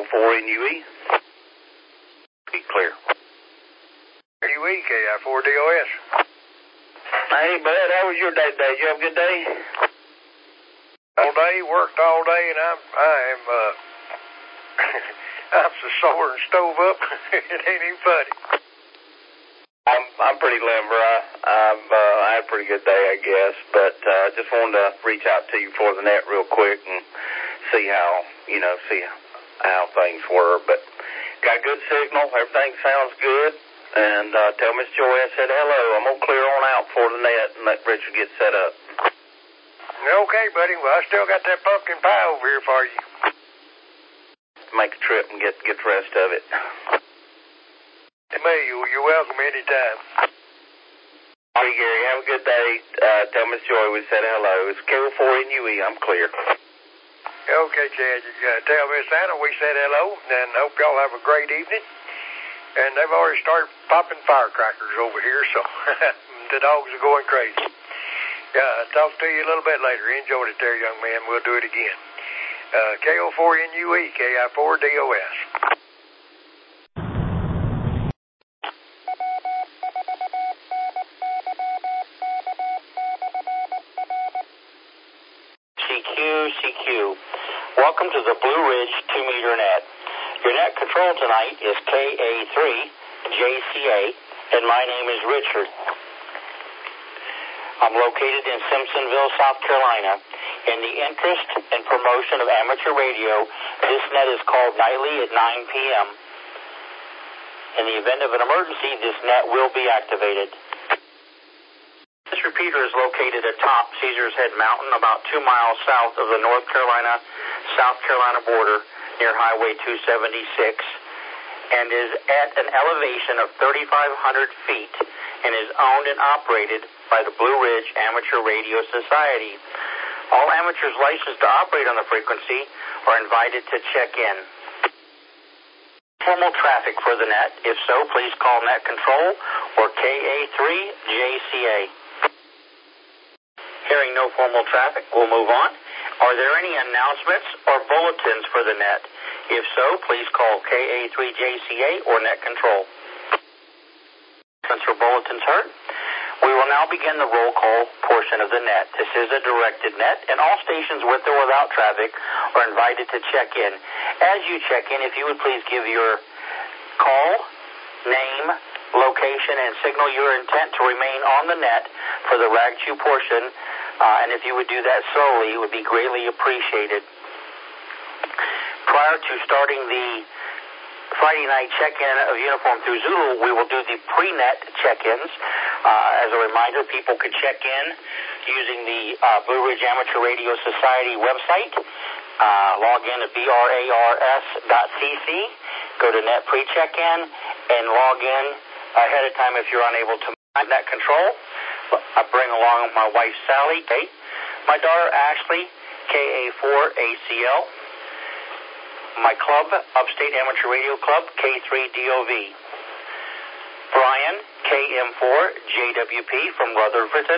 KO4NUE. Be clear. NUE, KI4DOS. Hey, bud, how was your day today? Did you have a good day? All day, worked all day, and I am I'm so sore and stove up, it ain't even funny. I'm pretty limber. I had a pretty good day, I guess, but just wanted to reach out to you for the net real quick and see how things were. But got good signal. Everything sounds good. And tell Miss Joy I said hello. I'm going to clear on out for the net and let Richard get set up. Okay, buddy. Well, I still got that pumpkin pie over here for you. Make a trip and get the rest of it. Hey, you're welcome anytime. All right, Gary. Have a good day. Tell Miss Joy we said hello. It's KO4NUE. I'm clear. Okay, Chad. Tell Miss Anna we said hello, and hope y'all have a great evening. And they've already started popping firecrackers over here, so the dogs are going crazy. Talk to you a little bit later. Enjoyed it there, young man. We'll do it again. KO4NUE, KI4DOS. CQ. Welcome to the Blue Ridge 2-meter net. Your net control tonight is KA3JCA, and my name is Richard. I'm located in Simpsonville, South Carolina. In the interest and promotion of amateur radio, this net is called nightly at 9 p.m. In the event of an emergency, this net will be activated. This repeater is located atop Caesar's Head Mountain, about 2 miles south of the North Carolina-South Carolina border near Highway 276, and is at an elevation of 3,500 feet and is owned and operated by the Blue Ridge Amateur Radio Society. All amateurs licensed to operate on the frequency are invited to check in. Formal traffic for the net. If so, please call Net Control or KA3JCA. Hearing no formal traffic, we'll move on. Are there any announcements or bulletins for the net? If so, please call KA3JCA or Net Control. Since your bulletin's heard, we will now begin the roll call portion of the net. This is a directed net, and all stations with or without traffic are invited to check in. As you check in, if you would please give your call, name, location, and signal your intent to remain on the net for the RAG2 portion, and if you would do that slowly, it would be greatly appreciated. Prior to starting the Friday night check-in of Uniform through Zulu, we will do the pre-net check-ins. As a reminder, people can check in using the Blue Ridge Amateur Radio Society website. Log in to brars.cc, go to net pre-check-in, and log in ahead of time if you're unable to mind Net Control. I bring along my wife, Sally, my daughter, Ashley, KA4ACL, my club, Upstate Amateur Radio Club, K3DOV, Brian, KM4JWP from Rutherfordton,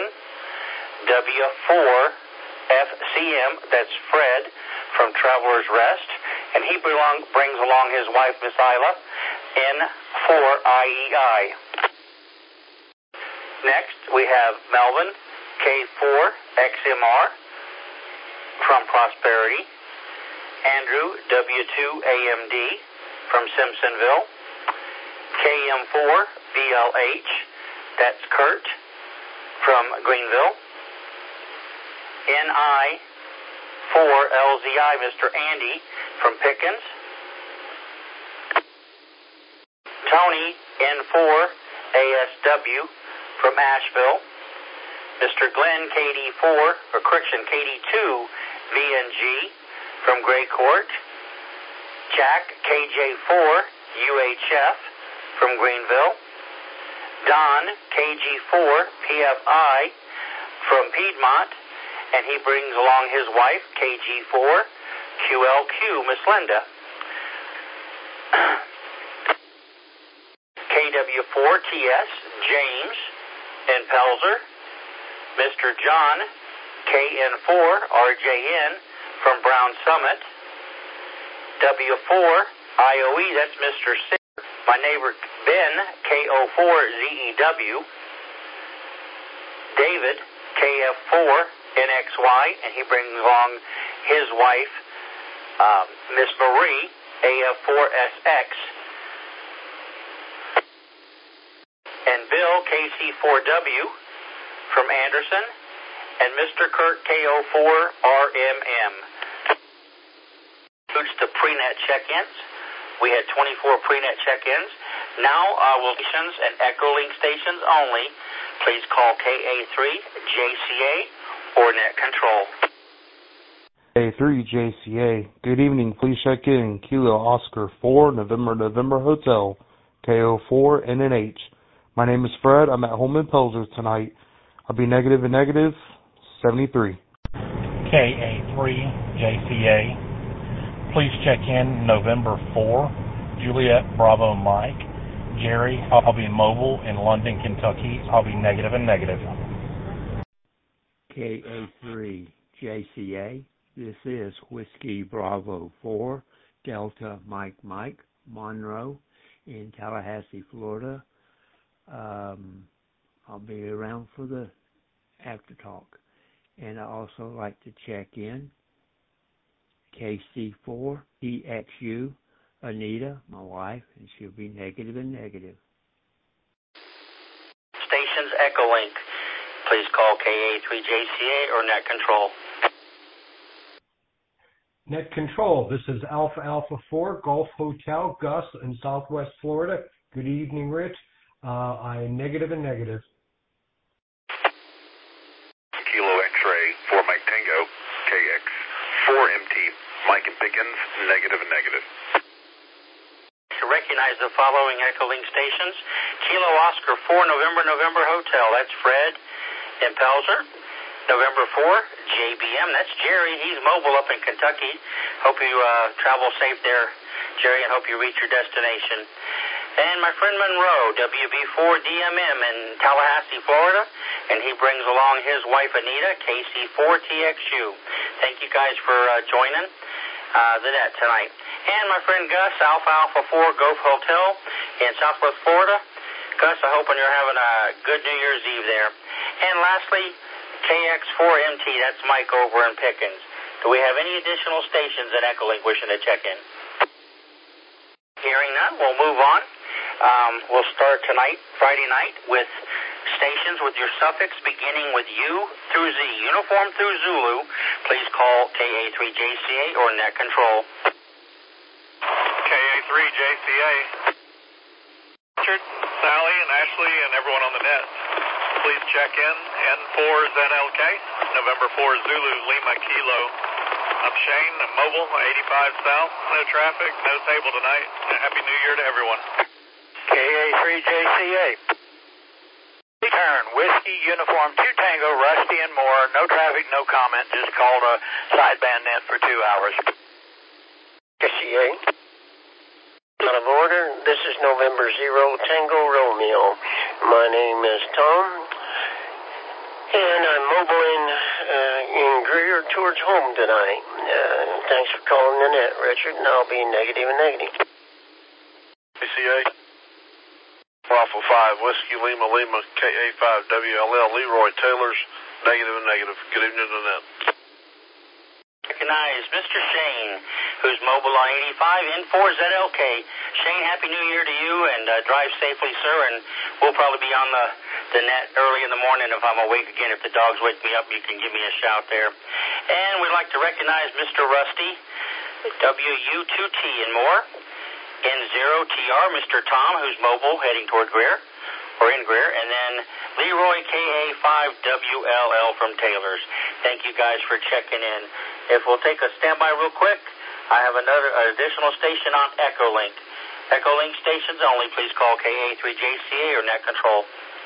W4FCM, that's Fred, from Traveler's Rest, and he brings along his wife, Miss Isla, N4IEI. Next, we have Melvin, K4XMR, from Prosperity, Andrew, W2AMD, from Simpsonville, KM4BLH, that's Kurt, from Greenville, NI4LZI, Mr. Andy, from Pickens, Tony, N4ASW, from Asheville, Mr. Glenn, KD2VNG, from Gray Court, Jack, KJ4UHF, from Greenville, Don, KG4PFI, from Piedmont, and he brings along his wife, KG4QLQ, Miss Linda. KW4TS, James, in Pelzer, Mr. John, KN4RJN, from Brown Summit, W4 IOE, that's Mr. Sitter. My neighbor Ben, KO4ZEW. David, KF4NXY, and he brings along his wife, Miss Marie, AF4SX. And Bill, KC4W from Anderson, and Mr. Kurt, KO4RMM. Includes the pre-net check-ins. We had 24 pre-net check-ins. Now, stations and Echolink stations only. Please call KA3JCA or Net Control. KA3JCA. Good evening. Please check in. Kilo Oscar 4 November Hotel. KO4NNH. My name is Fred. I'm at home in Pelzer tonight. I'll be negative and negative 73. KA3JCA. Please check in November 4, Juliet Bravo Mike. Jerry, I'll be mobile in London, Kentucky. I'll be negative and negative. KA3JCA. This is Whiskey Bravo 4, Delta Mike Monroe in Tallahassee, Florida. I'll be around for the after talk. And I also like to check in KC4EXU, Anita, my wife, and she'll be negative and negative. Stations Echolink. Please call KA3JCA or Net Control. Net Control, this is Alpha 4, Gulf Hotel, Gus in Southwest Florida. Good evening, Rich. I am negative and negative. Kilo X-Ray, 4 Mike Tango, KX, 4MT, Mike and Pickens, negative and negative. To recognize the following Echolink stations: Kilo Oscar 4 November Hotel, that's Fred in Pelzer. November 4, JBM, that's Jerry, he's mobile up in Kentucky. Hope you travel safe there, Jerry, and hope you reach your destination. And my friend Monroe, WB4DMM in Tallahassee, Florida, and he brings along his wife Anita, KC4TXU. Thank you guys for joining the net tonight. And my friend Gus, Alpha 4 Gulf Hotel in Southwest Florida. Gus, I hope you're having a good New Year's Eve there. And lastly, KX4MT, that's Mike over in Pickens. Do we have any additional stations at Echolink wishing to check in? Hearing none, we'll move on. We'll start tonight, Friday night, with stations with your suffix beginning with U through Z, uniform through Zulu. Please call KA3JCA or Net Control. KA3JCA. Richard, Sally, and Ashley, and everyone on the net. Please check in. N4ZLK, November 4 Zulu, Lima Kilo. I'm Shane, I'm mobile, 85 South. No traffic, no table tonight. And Happy New Year to everyone. KA3JCA. Return, Whiskey, Uniform 2 Tango, Rusty and more. No traffic, no comment. Just called a sideband net for 2 hours. KCA. Out of order. This is November 0 Tango Romeo. My name is Tom, and I'm mobile in Greer towards home tonight. Thanks for calling the net, Richard, and I'll be negative and negative. KCA. Waffle 5, Whiskey Lima KA5WLL, Leroy Taylor's, negative and negative. Good evening to the net. Recognize Mr. Shane, who's mobile on 85 N4ZLK. Shane, Happy New Year to you, and drive safely, sir, and we'll probably be on the net early in the morning if I'm awake again. If the dogs wake me up, you can give me a shout there. And we'd like to recognize Mr. Rusty, WU2T and more. N0TR, Mr. Tom, who's mobile, heading toward Greer, or in Greer, and then Leroy KA5WLL from Taylor's. Thank you guys for checking in. If we'll take a standby real quick, I have an additional station on Echolink. Echolink stations only. Please call KA3JCA or Net Control.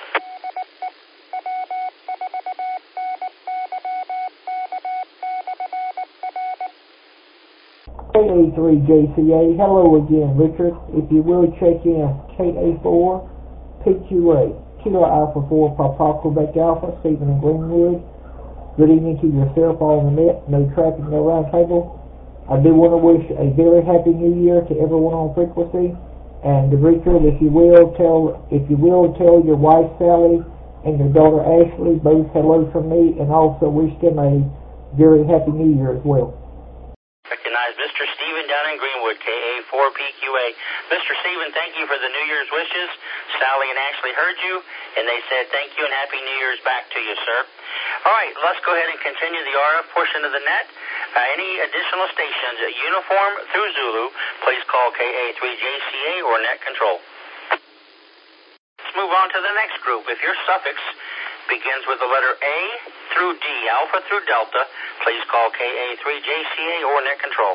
KA3JCA, hello again, Richard. If you will, check in KA4, PQA, Kilo Alpha 4, Papa Quebec Alpha, Stephen and Greenwood. Good evening to yourself all on the net. No traffic, no round table. I do want to wish a very happy New Year to everyone on frequency. And Richard, if you will tell your wife Sally and your daughter Ashley both hello from me, and also wish them a very happy New Year as well. Recognize Mr. Stephen down in Greenwood, KA4PQA. Mr. Stephen, thank you for the New Year's wishes. Sally and Ashley heard you, and they said thank you and Happy New Year's back to you, sir. All right, let's go ahead and continue the RF portion of the net. Any additional stations, uniform through Zulu, please call KA3JCA or net control. Let's move on to the next group. If your suffix begins with the letter A through D, Alpha through Delta, please call KA3JCA or net control.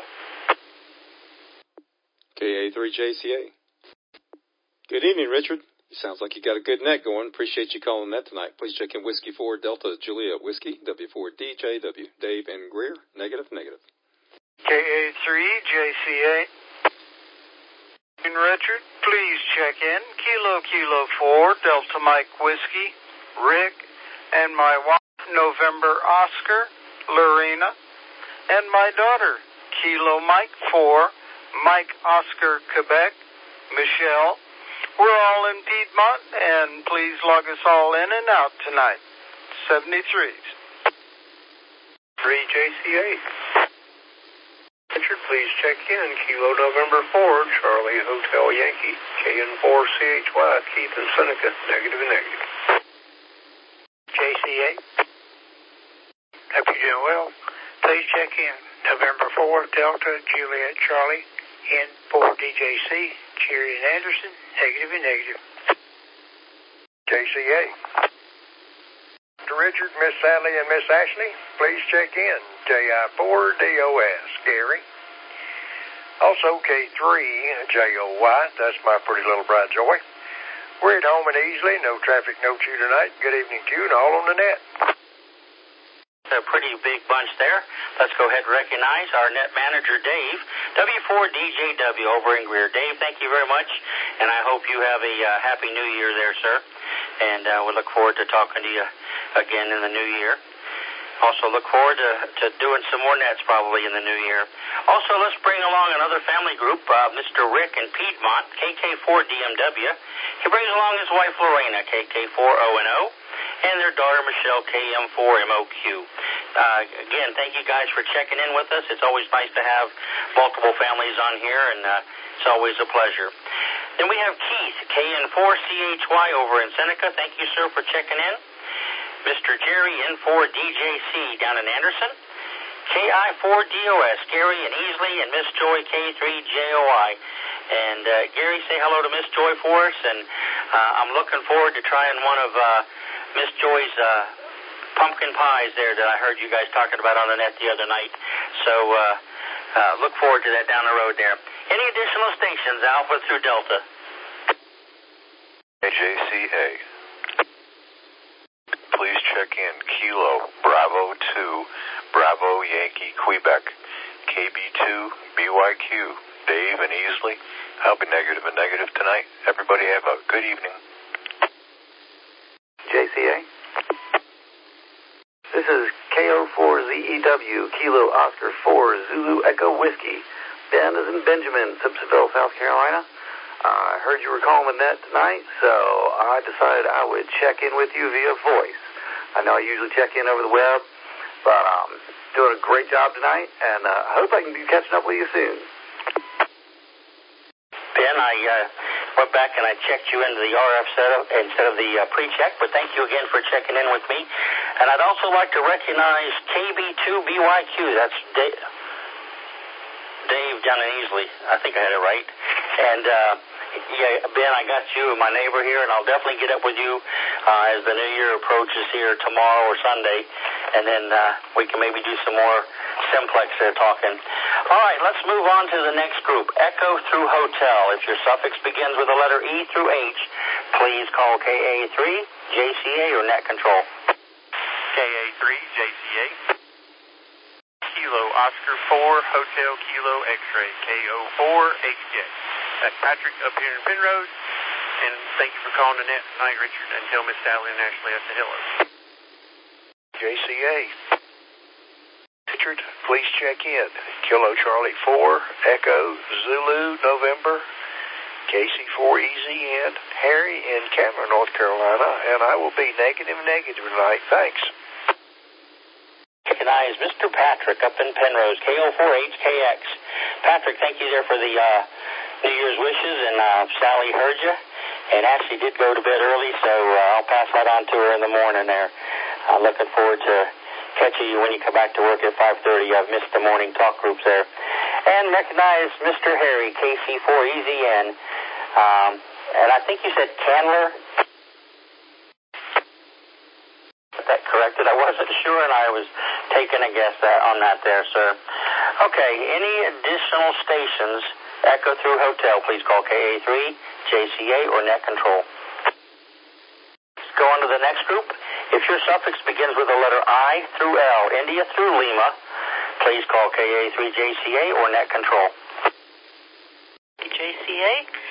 KA3JCA. Good evening, Richard. Sounds like you got a good net going. Appreciate you calling that tonight. Please check in Whiskey 4 Delta Juliet Whiskey, W4DJW. Dave and Greer, negative. KA3JCA. Richard, please check in Kilo 4 Delta Mike Whiskey, Rick, and my wife November Oscar, Lorena, and my daughter Kilo Mike 4 Mike Oscar Quebec, Michelle. We're all in Piedmont, and please log us all in and out tonight. 73s. 3JCA. Richard, please check in Kilo November 4 Charlie Hotel Yankee, KN4CHY, Keith and Seneca, negative. JCA. Hope you're doing well. Please check in November 4 Delta Juliet Charlie, N4DJC, Jerry and Anderson, negative. JCA. To Richard, Miss Sally, and Miss Ashley, please check in JI4DOS, Gary. Also K3JOY, that's my pretty little bride Joy. We're at home and easily, no traffic, no chew tonight. Good evening to you and all on the net. A pretty big bunch there. Let's go ahead and recognize our net manager, Dave, W4DJW over in Greer. Dave, thank you very much, and I hope you have a happy New Year there, sir. And we look forward to talking to you again in the new year. Also look forward to doing some more nets probably in the new year. Also, let's bring along another family group, Mr. Rick in Piedmont, KK4DMW. He brings along his wife, Lorena, KK4ONO, and their daughter, Michelle, KM4MOQ. Again, thank you guys for checking in with us. It's always nice to have multiple families on here, and it's always a pleasure. Then we have Keith, KN4CHY over in Seneca. Thank you, sir, for checking in. Mr. Jerry, N4DJC down in Anderson. KI4DOS, Gary and Easley, and Miss Joy, K3JOI. And Gary, say hello to Miss Joy for us, and I'm looking forward to trying one of Miss Joy's pumpkin pies there that I heard you guys talking about on the net the other night. So look forward to that down the road there. Any additional stations, Alpha through Delta? JCA. Please check in Kilo Bravo 2 Bravo Yankee Quebec, KB2 BYQ, Dave and Easley. I'll be negative tonight. Everybody have a good evening. JCA. This is KO4ZEW, Kilo Oscar 4 Zulu Echo Whiskey. Ben is in Benjamin, Simpsonville, South Carolina. I heard you were calling the net tonight, so I decided I would check in with you via voice. I know I usually check in over the web, but doing a great job tonight, and I hope I can be catching up with you soon. Ben, I went back and I checked you into the RF setup instead of the pre-check, but thank you again for checking in with me. And I'd also like to recognize KB2BYQ. That's Dave down in Easley. I think I had it right. And yeah, Ben, I got you, my neighbor here, and I'll definitely get up with you as the new year approaches here tomorrow or Sunday, and then we can maybe do some more simplex talking. All right, let's move on to the next group, Echo through Hotel. If your suffix begins with the letter E through H, please call KA3, JCA, or net control. KA3, JCA. Kilo Oscar 4 Hotel Kilo X-Ray, KO4 HJ. That's Patrick up here in Penrose, and thank you for calling the net tonight, Richard, and tell Miss Sally and Ashley I said hello. JCA. Richard, please check in. Kilo Charlie 4, Echo Zulu November, KC4EZN, Harry in Cameron, North Carolina, and I will be negative tonight. Thanks. Recognize Mr. Patrick up in Penrose, KO4HKX. Patrick, thank you there for the New Year's wishes, and Sally heard you, and Ashley did go to bed early, so I'll pass that on to her in the morning there. I'm looking forward to catching you when you come back to work at 5:30. I've missed the morning talk groups there. And recognize Mr. Harry, KC4EZN, and I think you said Candler. That corrected. I wasn't sure, and I was taking a guess on that there, sir. Okay, any additional stations, Echo through Hotel, please call KA3, JCA, or Net Control. Let's go on to the next group. If your suffix begins with the letter I through L, India through Lima, please call KA3, JCA, or Net Control. JCA.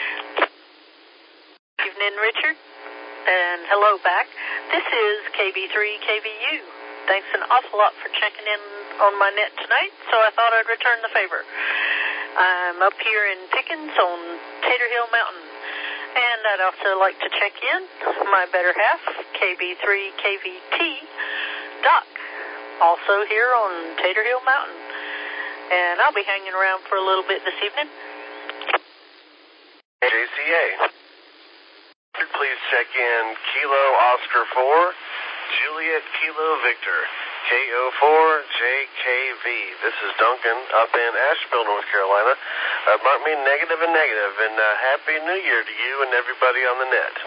Evening, Richard. And hello back. This is KB3 KVU. Thanks an awful lot for checking in on my net tonight, so I thought I'd return the favor. I'm up here in Pickens on Tater Hill Mountain, and I'd also like to check in my better half, KB3 KVT, Doc, also here on Tater Hill Mountain. And I'll be hanging around for a little bit this evening. JCA. Please check in Kilo Oscar 4, Juliet Kilo Victor, KO4JKV. This is Duncan up in Asheville, North Carolina. Mark me negative, and Happy New Year to you and everybody on the net.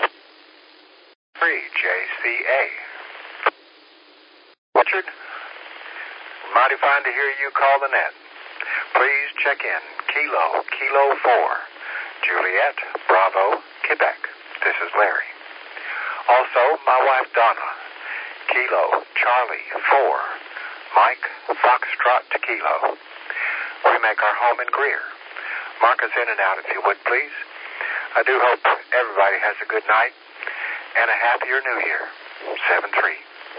3JCA. Richard, mighty fine to hear you call the net. Please check in Kilo 4, Juliet Bravo, Quebec. This is Larry. Also, my wife Donna, Kilo Charlie 4, Mike Foxtrot to Kilo. We make our home in Greer. Mark us in and out if you would, please. I do hope everybody has a good night and a happier New Year. 7-3.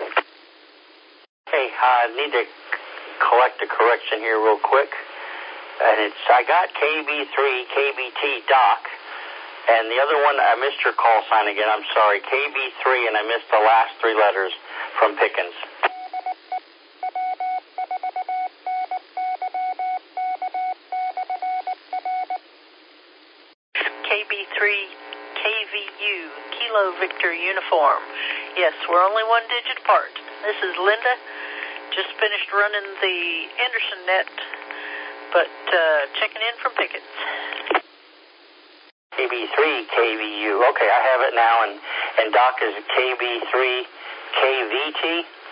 Hey, I need to collect a correction here real quick. And I got KB3, KBT, Doc. And the other one, I missed your call sign again. I'm sorry. KB3, and I missed the last three letters from Pickens. KB3 KVU, Kilo Victor Uniform. Yes, we're only one digit apart. This is Linda. Just finished running the Anderson net, but checking in from Pickens. KB3 KVU. Okay, I have it now, and Doc is KB3 KVT?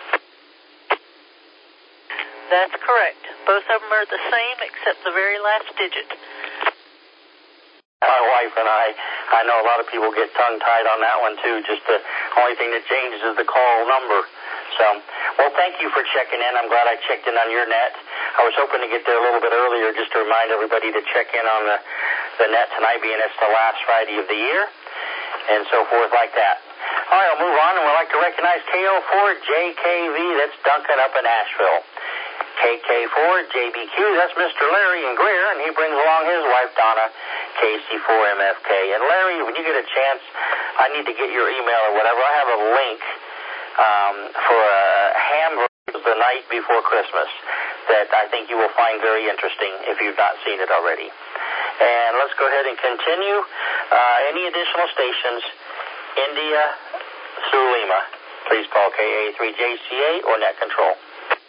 That's correct. Both of them are the same except the very last digit. My wife and I know a lot of people get tongue-tied on that one too. Just the only thing that changes is the call number. So, well, thank you for checking in. I'm glad I checked in on your net. I was hoping to get there a little bit earlier just to remind everybody to check in on the net tonight, being it's the last Friday of the year, and so forth like that. All right, I'll move on, and we'd like to recognize KO4JKV. That's Duncan up in Asheville. KK4JBQ, that's Mr. Larry in Greer, and he brings along his wife, Donna, KC4MFK. And Larry, when you get a chance, I need to get your email or whatever. I have a link for a hamburger the night before Christmas that I think you will find very interesting if you've not seen it already. And let's go ahead and continue. Any additional stations, India through Lima, please call KA3JCA or Net Control.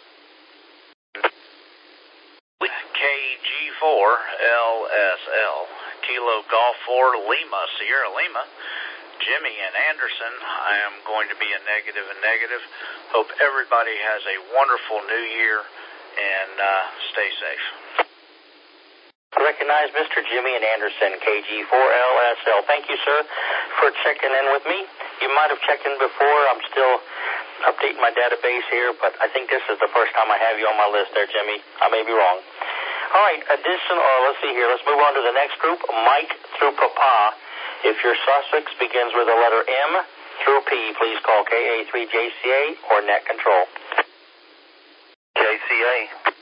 KG4LSL, Kilo Golf 4 Lima, Sierra Lima. Jimmy and Anderson, I am going to be a negative. Hope everybody has a wonderful new year and stay safe. Recognize Mr. Jimmy and Anderson, KG4LSL. Thank you, sir, for checking in with me. You might have checked in before. I'm still updating my database here, but I think this is the first time I have you on my list there, Jimmy. I may be wrong. All right, let's see here. Let's move on to the next group, Mike through Papa. If your suffix begins with the letter M through P, please call KA3JCA or Net Control. JCA.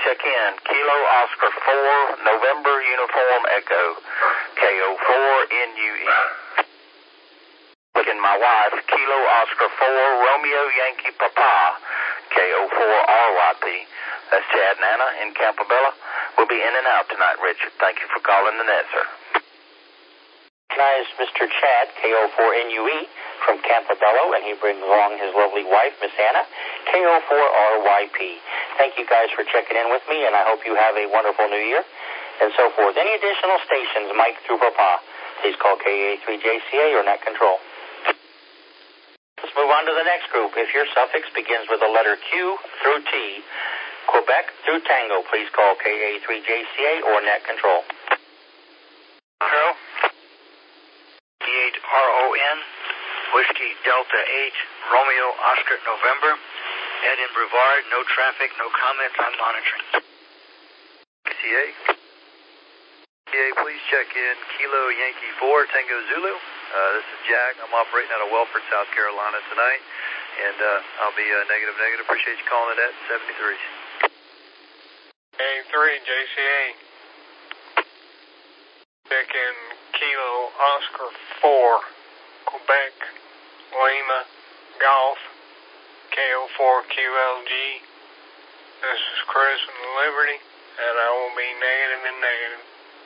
check in. Kilo Oscar 4, November Uniform Echo, KO4NUE. Again, my wife, Kilo Oscar 4, Romeo Yankee Papa, KO4RYP. That's Chad and Anna in Campobello. We'll be in and out tonight, Richard. Thank you for calling the net, sir. Recognize Mr. Chad, KO4NUE, from Campobello, and he brings along his lovely wife, Miss Anna, KO4RYP. Thank you guys for checking in with me, and I hope you have a wonderful New Year, and so forth. Any additional stations, Mike through Papa, please call KA3JCA or Net Control. Let's move on to the next group. If your suffix begins with the letter Q through T, Quebec through Tango, please call KA3JCA or Net Control. Control. D8RON, Whiskey Delta 8, Romeo Oscar November. Ed in Brevard, no traffic, no comments on monitoring. CA. CA, please check in Kilo Yankee 4, Tango Zulu. This is Jack. I'm operating out of Welford, South Carolina tonight, and I'll be negative. Appreciate you calling it at 73. A3 JCA. Check in Kilo Oscar 4, Quebec, Lima, Golf, KO4QLG. This is Chris from Liberty, and I will be negative and negative.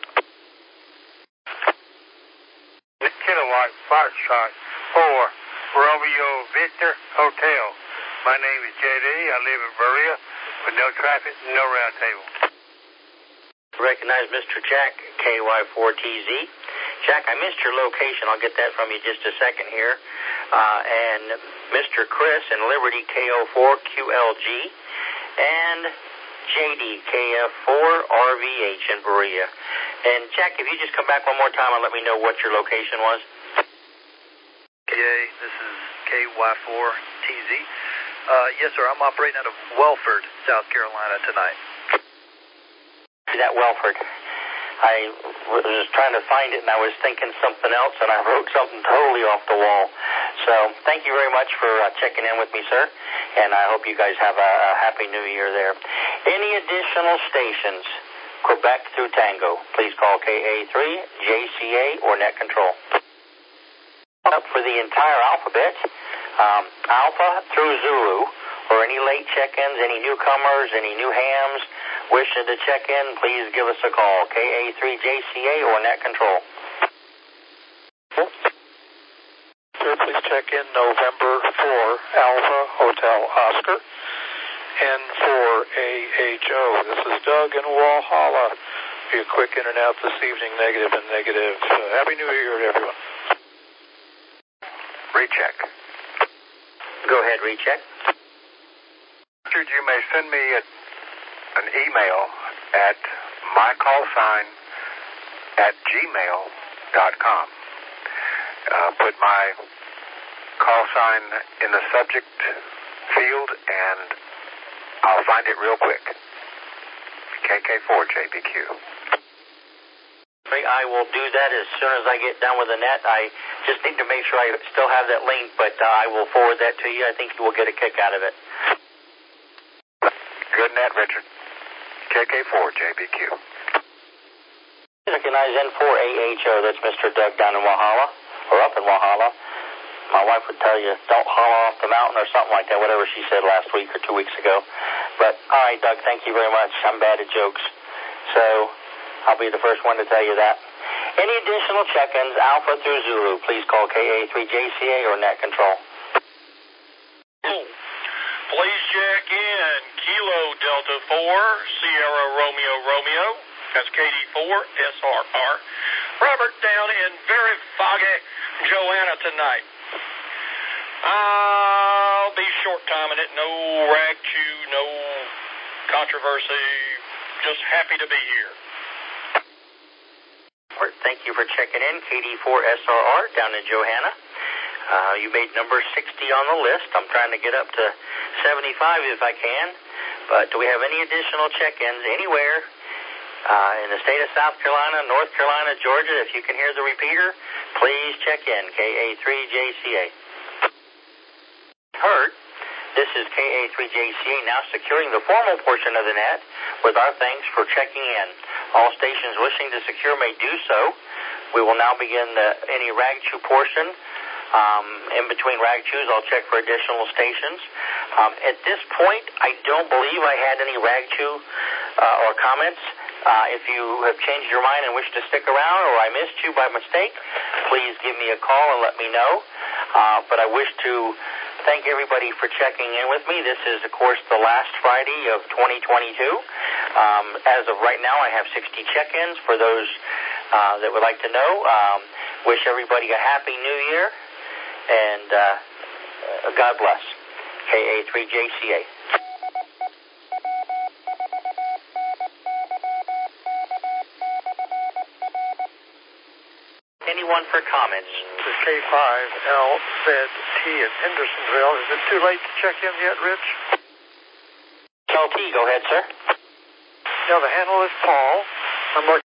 Kilowatt Foxtrot 4, Romeo Victor Hotel. My name is JD. I live in Berea with no traffic, no round table. Recognize Mr. Jack, KY4TZ. Jack, I missed your location. I'll get that from you just a second here. And Mr. Chris in Liberty, KO4QLG. And JD, KF4RVH in Berea. And Jack, if you just come back one more time and let me know what your location was. Okay, this is KY4TZ. Yes, sir, I'm operating out of Welford, South Carolina tonight. That Welford. I was trying to find it, and I was thinking something else, and I wrote something totally off the wall. So thank you very much for checking in with me, sir, and I hope you guys have a happy New Year there. Any additional stations, Quebec through Tango, please call KA3, JCA, or Net Control. Up for the entire alphabet, Alpha through Zulu, or any late check-ins, any newcomers, any new hams, wishing to check in, please give us a call, KA3JCA or Net Control. Sir, please check in November 4, Alpha Hotel Oscar, N4AHO. This is Doug in Walhalla. Be a quick in and out this evening, negative and negative. Happy New Year to everyone. Recheck. Go ahead, recheck. Richard, you may send me an email at mycallsign@gmail.com. Put my call sign in the subject field, and I'll find it real quick. KK4JBQ. I will do that as soon as I get done with the net. I just need to make sure I still have that link, but I will forward that to you. I think you will get a kick out of it. Good net, Richard. KK4JBQ. Recognize N4AHO. That's Mr. Doug down in Walhalla, or up in Walhalla. My wife would tell you, don't holler off the mountain or something like that, whatever she said last week or 2 weeks ago. But, all right, Doug, thank you very much. I'm bad at jokes. So I'll be the first one to tell you that. Any additional check-ins, Alpha through Zulu, please call KA3JCA or Net Control. Please check in Kilo Delta 4, Sierra Romeo Romeo. That's KD4 SRR. Robert down in very foggy Joanna tonight. I'll be short-timing it. No rag chew, no controversy. Just happy to be here. Thank you for checking in, KD4SRR down in Johanna. You made number 60 on the list. I'm trying to get up to 75 if I can. But do we have any additional check-ins anywhere in the state of South Carolina, North Carolina, Georgia? If you can hear the repeater, please check in, KA3JCA. Hurt. This is KA3JCA now securing the formal portion of the net with our thanks for checking in. All stations wishing to secure may do so. We will now begin any rag chew portion. In between rag chews, I'll check for additional stations. At this point, I don't believe I had any rag chew or comments. If you have changed your mind and wish to stick around or I missed you by mistake, please give me a call and let me know. But I wish to thank everybody for checking in with me. This is, of course, the last Friday of 2022. As of right now, I have 60 check-ins for those that would like to know. Wish everybody a happy new year, and God bless. KA3JCA. Anyone for comments? This is K5LZT in Hendersonville. Is it too late to check in yet, Rich? LT, go ahead, sir. Yeah, the handle is Paul. I'm looking,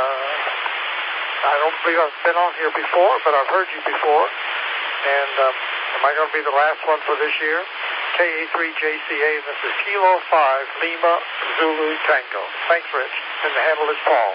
I don't believe I've been on here before, but I've heard you before. And am I going to be the last one for this year? KA3JCA, this is Kilo 5, Lima, Zulu, Tango. Thanks, Rich. And the handle is Paul.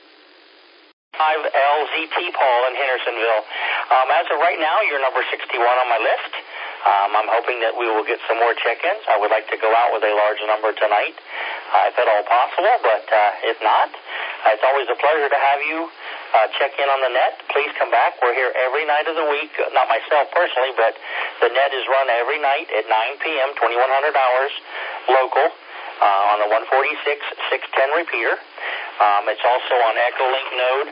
5LZT Paul in Hendersonville. As of right now, you're number 61 on my list. I'm hoping that we will get some more check-ins. I would like to go out with a large number tonight, if at all possible, but if not, it's always a pleasure to have you check in on the net. Please come back. We're here every night of the week, not myself personally, but the net is run every night at 9 p.m., 2100 hours, local, on the 146, 610 repeater. It's also on Echolink node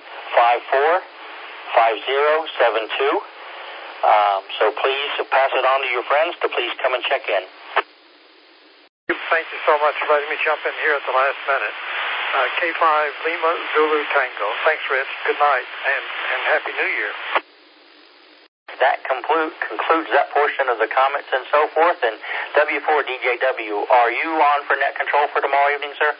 545072. So please pass it on to your friends to please come and check in. Thank you so much for letting me jump in here at the last minute. K5 Lima Zulu Tango. Thanks, Rich. Good night and Happy New Year. That concludes that portion of the comments and so forth. And W4DJW, are you on for net control for tomorrow evening, sir?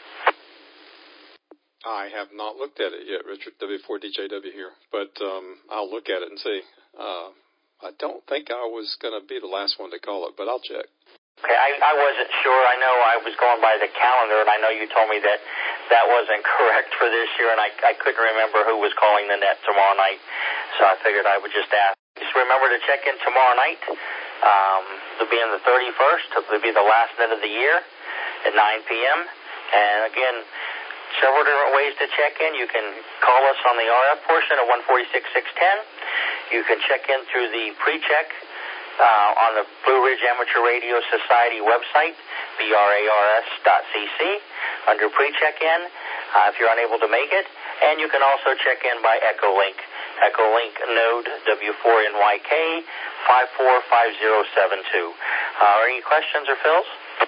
I have not looked at it yet, Richard. W4DJW here, but I'll look at it and see. I don't think I was going to be the last one to call it, but I'll check. Okay, I wasn't sure. I know I was going by the calendar, and I know you told me that that wasn't correct for this year, and I couldn't remember who was calling the net tomorrow night, so I figured I would just ask. Just remember to check in tomorrow night. It'll be on the 31st. It'll be the last net of the year at 9 p.m. And again, several different ways to check in. You can call us on the RF portion at 146-610. You can check in through the pre-check on the Blue Ridge Amateur Radio Society website, BRARS.cc, under pre-check-in if you're unable to make it. And you can also check in by Echolink. Echolink node W4NYK 545072. Any questions or fills?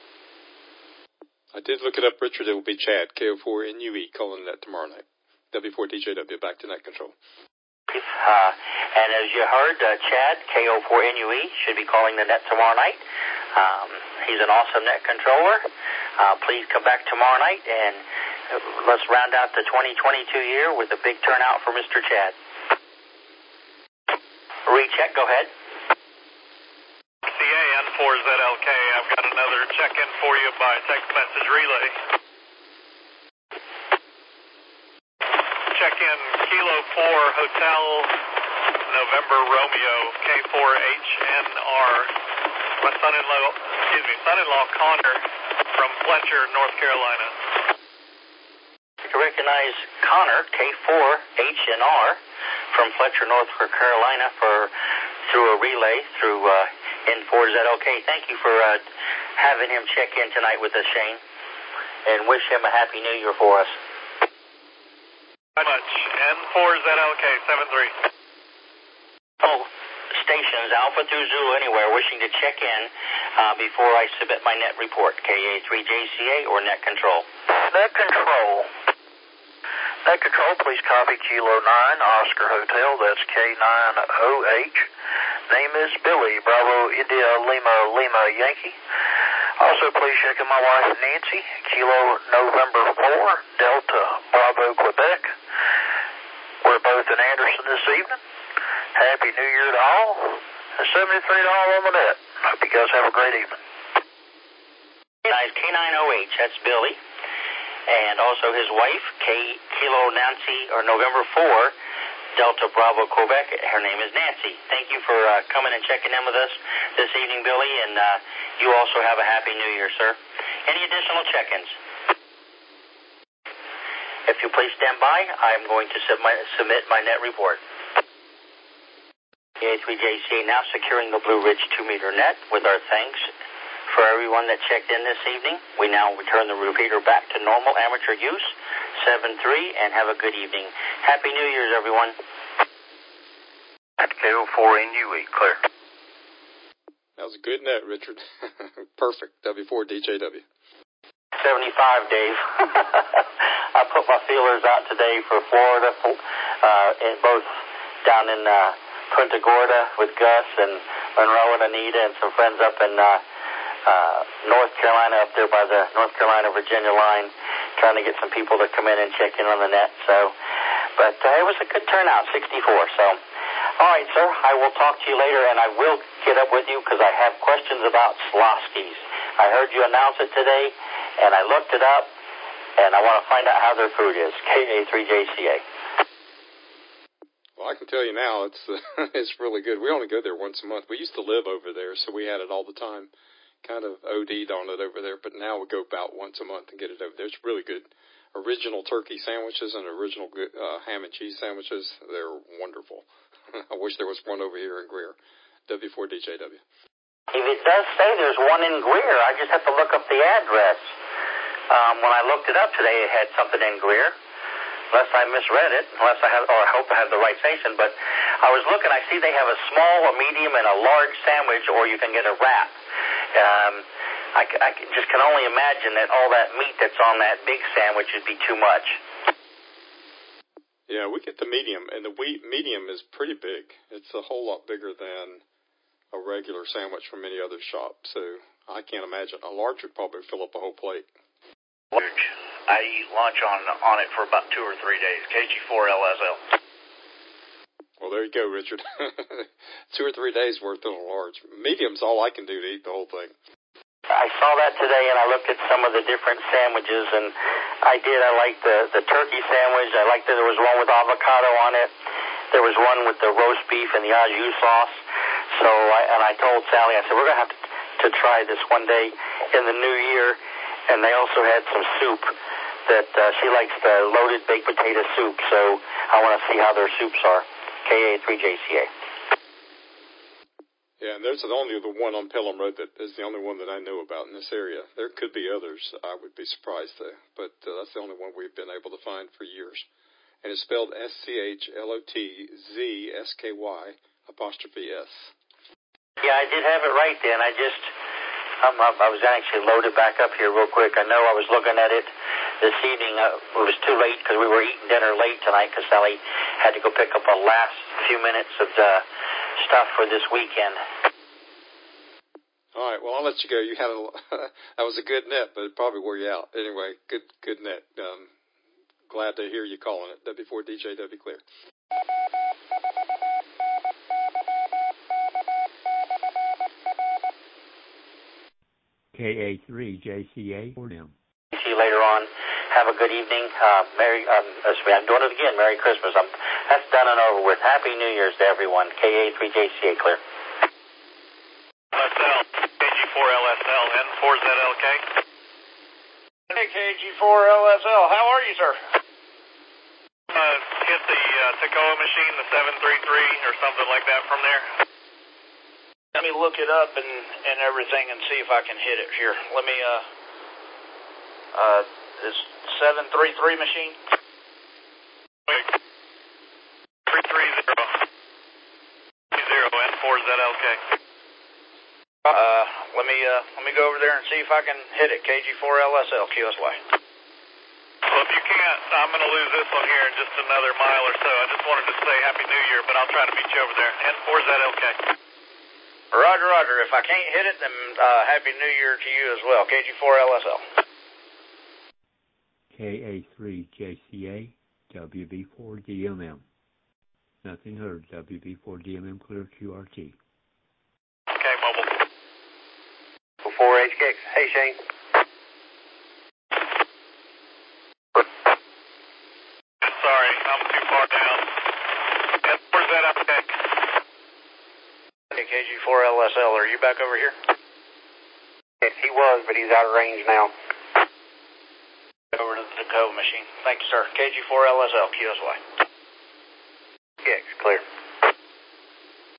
I did look it up, Richard. It will be Chad, KO4NUE, calling that tomorrow night. W4DJW, back to net control. And as you heard, Chad, KO4NUE, should be calling the net tomorrow night. He's an awesome net controller. Please come back tomorrow night, and let's round out the 2022 year with a big turnout for Mr. Chad. Recheck, go ahead. CA N4ZLK, I've got another check-in for you by text message relay. Check-in Kilo 4 Hotel November Romeo K4HNR. My son-in-law Connor from Fletcher, North Carolina. You can recognize Connor, K4HNR, from Fletcher, North Carolina, through a relay through N4ZLK. Thank you for having him check in tonight with us, Shane, and wish him a happy new year for us. Very much. N4ZLK 73. Oh, stations Alpha through Zulu anywhere wishing to check in before I submit my net report, KA3JCA or net control. Net control. Net control, please copy Kilo 9, Oscar Hotel, that's K9OH. Name is Billy, Bravo, India, Lima, Yankee. Also, please check in my wife Nancy, Kilo November 4, Delta, Bravo, Quebec. We're both in Anderson this evening. Happy New Year to all. And $73 on the net. Hope you guys have a great evening. recognize K9OH, that's Billy, and also his wife, Kilo Nancy, or November 4, Delta Bravo Quebec. Her name is Nancy. Thank you for coming and checking in with us this evening, Billy, and you also have a Happy New Year, sir. Any additional check-ins? If you please stand by, I'm going to submit my net report. KA3JCA now securing the Blue Ridge 2-meter net with our thanks for everyone that checked in this evening. We now return the repeater back to normal amateur use, 7-3, and have a good evening. Happy New Year's, everyone. At KO4NUE, clear. That was a good net, Richard. Perfect. W4DJW. 75, Dave. I put my feelers out today for Florida, both down in Punta Gorda with Gus and Monroe and Anita and some friends up in North Carolina, up there by the North Carolina-Virginia line, trying to get some people to come in and check in on the net. But it was a good turnout, 64. So, all right, sir, I will talk to you later, and I will get up with you because I have questions about Slosky's. I heard you announce it today, and I looked it up, and I want to find out how their food is. KA3JCA. Well, I can tell you now, it's really good. We only go there once a month. We used to live over there, so we had it all the time. Kind of OD'd on it over there, but now we go about once a month and get it over there. It's really good. Original turkey sandwiches and original good, ham and cheese sandwiches. They're wonderful. I wish there was one over here in Greer. W4DJW. If it does say there's one in Greer, I just have to look up the address. When I looked it up today, it had something in Greer. Unless I misread it, or I hope I have the right station. But I was looking, I see they have a small, a medium, and a large sandwich, or you can get a wrap. I just can only imagine that all that meat that's on that big sandwich would be too much. Yeah, we get the medium, and the medium is pretty big. It's a whole lot bigger than a regular sandwich from any other shop. So I can't imagine. A large would probably fill up a whole plate. Large. I eat lunch on it for about 2 or 3 days. KG4LSL. Well, there you go, Richard. 2 or 3 days worth of a large. Medium's all I can do to eat the whole thing. I saw that today, and I looked at some of the different sandwiches, and I liked the turkey sandwich. I liked that there was one with avocado on it. There was one with the roast beef and the au jus sauce. So I told Sally, I said, we're going to have to try this one day in the new year. And they also had some soup that she likes the loaded baked potato soup. So I want to see how their soups are. KA3JCA. Yeah, and there's only the one on Pelham Road that is the only one that I know about in this area. There could be others. I would be surprised, though. But that's the only one we've been able to find for years. And it's spelled SCHLOTZSKY''S. Yeah, I did have it right then. I was actually loaded back up here real quick. I know I was looking at it this evening. It was too late because we were eating dinner late tonight because Sally had to go pick up the last few minutes of the stuff for this weekend. All right, well, I'll let you go. You had that was a good net, but it probably wore you out. Anyway, good net. Glad to hear you calling it. W4DJW clear. KA3JCA for them. See you later on. Have a good evening. I'm doing it again. Merry Christmas. That's done and over with. Happy New Year's to everyone. KA3JCA clear. LSL, KG4LSL, N4ZLK. Hey, KG4LSL, how are you, sir? Hit the Tacoma machine, the 733 or something like that from there. Let me look it up and everything and see if I can hit it here. Let me, this 733 machine? 330. N4ZLK. Let me go over there and see if I can hit it. KG4LSL, QSY. Well, if you can't, I'm going to lose this one here in just another mile or so. I just wanted to say Happy New Year, but I'll try to meet you over there. N4ZLK. Roger, roger. If I can't hit it, then Happy New Year to you as well. KG4LSL. KA3JCA, WB4DMM. Nothing heard. WB4DMM clear QRT. Okay, mobile. 4H Kicks. Hey, Shane. KG4LSL, are you back over here? Yes, he was, but he's out of range now. Over to the Tacoma machine. Thank you, sir. KG4LSL, QSY. Yes, clear.